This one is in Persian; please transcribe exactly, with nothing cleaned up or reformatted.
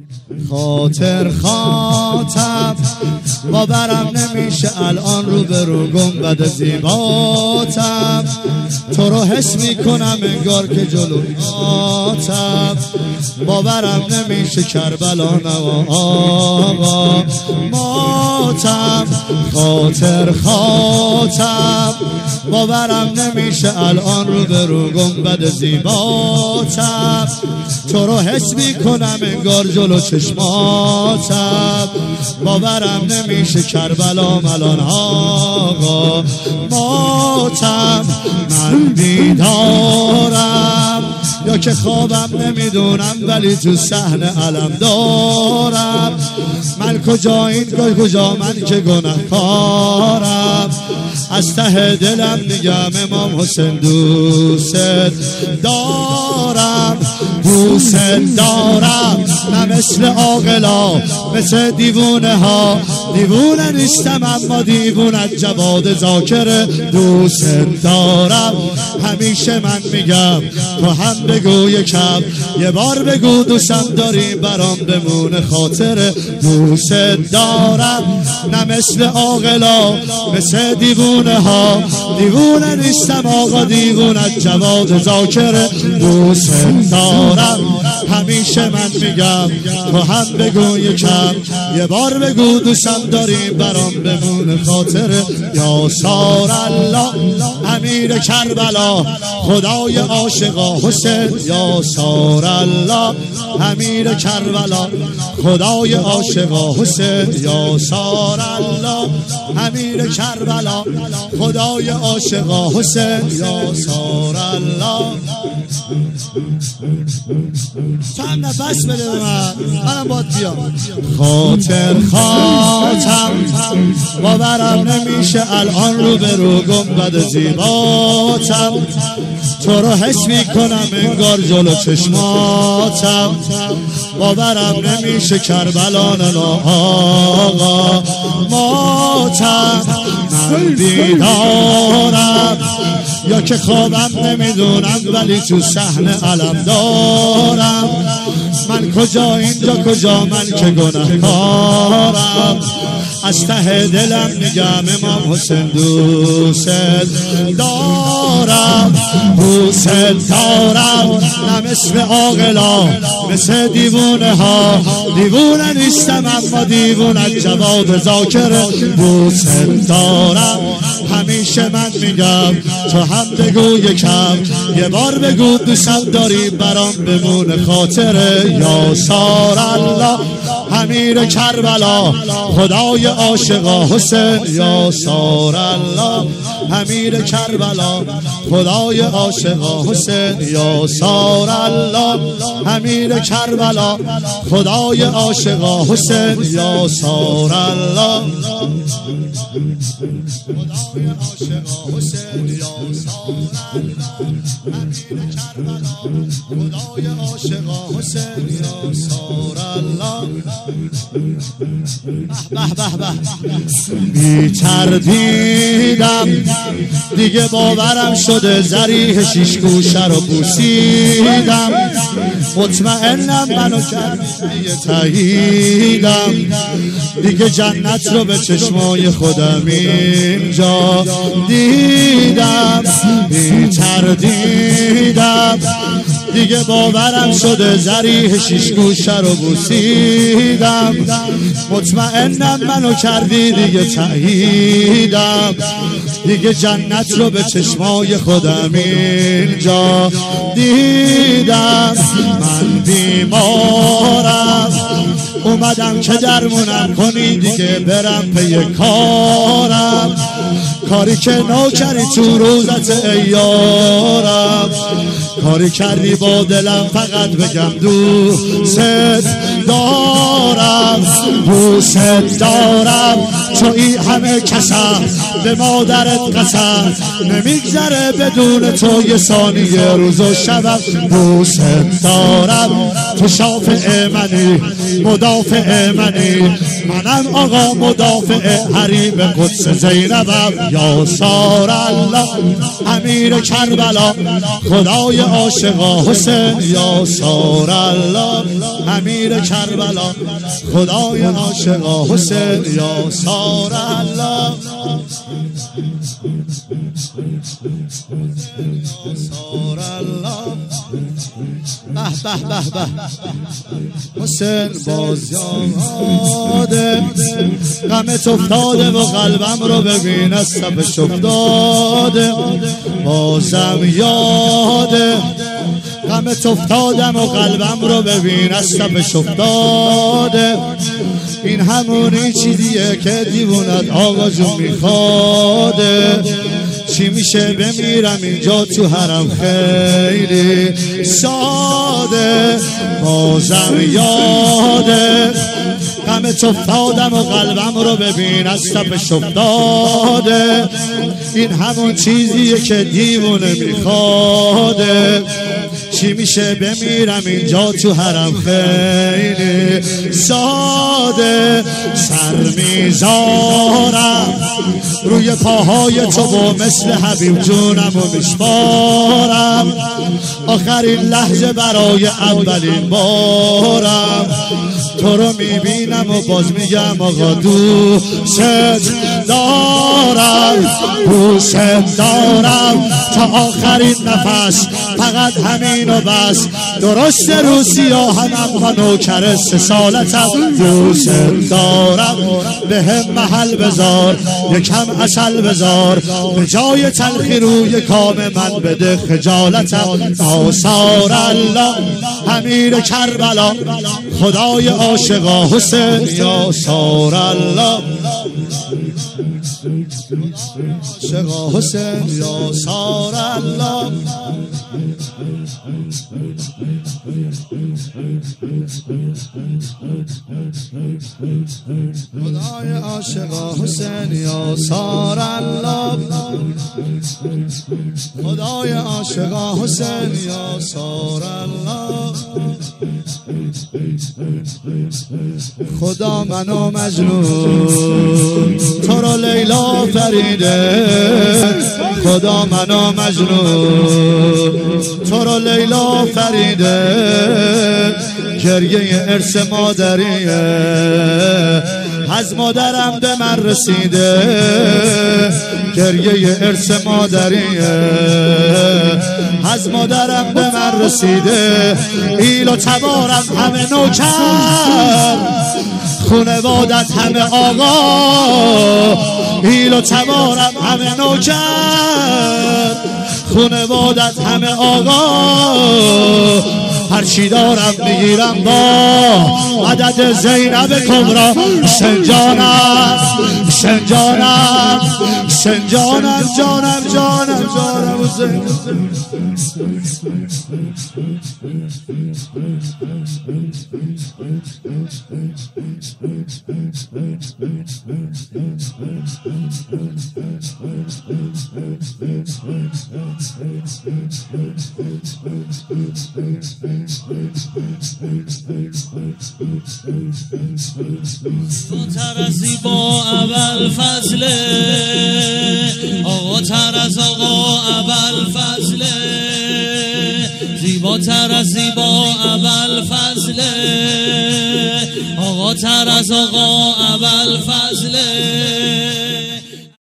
خاطر خاطر باورم نمیشه الان رو به رو گنبد زیباتم، تو رو حس میکنم انگار که جلویاتم. باورم نمیشه کربلا نوا آقا ماتم. خاطر خاطر باورم نمیشه الان رو به رو گنبد زیباتم، تو رو حس میکنم انگار جلو چشماتم. باورم نمیشه کربلا الان آقا ماتم. من بیدارم یا که خوابم نمیدونم، ولی تو صحنه علم دارم. من کجا این کجا من که گناهکارم، از ته دلم میگم امام حسین دوست دارم، دوست دارم. نه مثل عاقلا مثل دیوونه ها، دیوونه نیستم اما دیوونت جواد ذاکر دوست دارم. همیشه من میگم تو هم بگو یکم، یه بار بگو دوستم داری برام بمونه خاطر دوست دارم. نه مثل عاقلا مثل دیوونه ها، دیوونه نیستم آقا دیوونت جواد ذاکر دوست دارم. همیشه من میگم تو هم بگو یکم، یه بار بگو دوستم داری برام بمونه خاطر یاسار الله امیر کربلا خدای عاشقا حسین. یاسار الله امیر کربلا خدای عاشقا حسین. یاسار الله امیر کربلا خدای عاشقا حسین. یاسار الله چند نفس بده به من، منم باید بیام. خاطر خاطر باورم نمیشه الان رو به رو گنبد زیباتم، تو رو حس میکنم انگار جلو چشماتم. باورم نمیشه کربلا نه آقا ماتم. من بیدارم یا که خوابم نمیدونم، ولی تو صحنه علم دارم. من کجا اینجا کجا من که گناهکارم، از ته دلم میگم امام حسین دوست دارم، دوست دارم. نه مثل عاقلا مثل دیوونه ها، دیوونه نیستم اما دیوونت جواد ذاکر دوست دارم. همیشه من میگم تو هم بگو یکم، یه بار بگو دوستم داری برام بمونه خاطر یاسار الله امیر کربلا خدای عاشقا حسین. یاسار الله امیر کربلا خدای عاشقا حسین. یاسار الله امیر کربلا خدای عاشقا حسین. یاسار الله خدای عاشقا حسین. یاسار امیر کربلا خدای عاشقا حسین. یاسار الله به به به بی تردیدم دیگه باورم شده، ذریح شیش گوشه رو بوسیدم. مطمئنم منو کردی دیگه تاییدم، دیگه جنت رو به چشمای خودم اینجا دیدم. بی تردیدم دیگه باورم شده، ذریح شیش گوشه رو بوسیدم. مطمئنم منو کردی دیگه تاییدم، دیگه جنت رو به چشمای خودم اینجا دیدم. من بیمارم اومدم که درمونم کنی، دیگه برم پی کارم، کاری که نوکری تو روزت ایارم. کاری کردی با دلم فقط بگم دوست دارم. دوست دارم چو این همه کسم به مادرت قسم نمیگذره بدون تو یه ثانیه روز و شبم دوست دارم تو شافع منی مدافع منی منم آقا مدافع حریم قدس زینبم یا سار الله امیر کربلا خدای عاشقا حسین یا سار الله امیر کربلا خدای عاشقا حسین یا سار الله سار الله به به به به حسین باز یاده غمت افتاده و قلبم رو ببین از صفش افتاده بازم یاده غمت افتادم و قلبم رو ببین از صفش افتاده این همونی چیزیه که دیوونت آقا جون میخواده چی میشه بمیرم اینجا تو حرم خیلی ساده بازم یاده غمت افتادم و قلبم رو ببین از صفش افتاده این همون چیزیه که دیوونه میخواده چی میشه بمیرم اینجا تو حرم خیلی ساده سر میذارم روی پاهای تو و مثل حبیب جونم و میسپارم آخرین لحظه برای اولین بارم تو رو میبینم و باز میگم آقا دوست دارم دوست دارم تا آخرین نفس فقط همین و بس درست رو سیاه هم اما نوکر سه سالتم دوست دارم به هم محل بذار یکم عسل بذار به جای تلخی روی کام من بده خجالتم آثار الله امیر کربلا خدای عاشقا حسین یا سار الله عاشقا حسین یا سار الله خدای عاشقا حسین یا سار الله خدای عاشقا حسین یا سار الله خدا منو مجنون تو رو لیلا فریده خدا منو مجنون تو رو لیلا فریده گریه ارث مادریه از مادرم به من رسیده گریه ارث مادریه از مادرم به من رسیده ایل و تبارم همه نوکر خونوادت همه آقا ایل و تبارم همه نوکر خونوادت همه آقا هرچی دارم میگیرم با عدد زینب کبرا سنجانم سنجانم سنجانم جانم جانم جانم و زینب تر از زیبا اول فضله آقا تر از آقا اول فضله زیباتر از زیبا اول فضله آقا تر از آقا اول فضله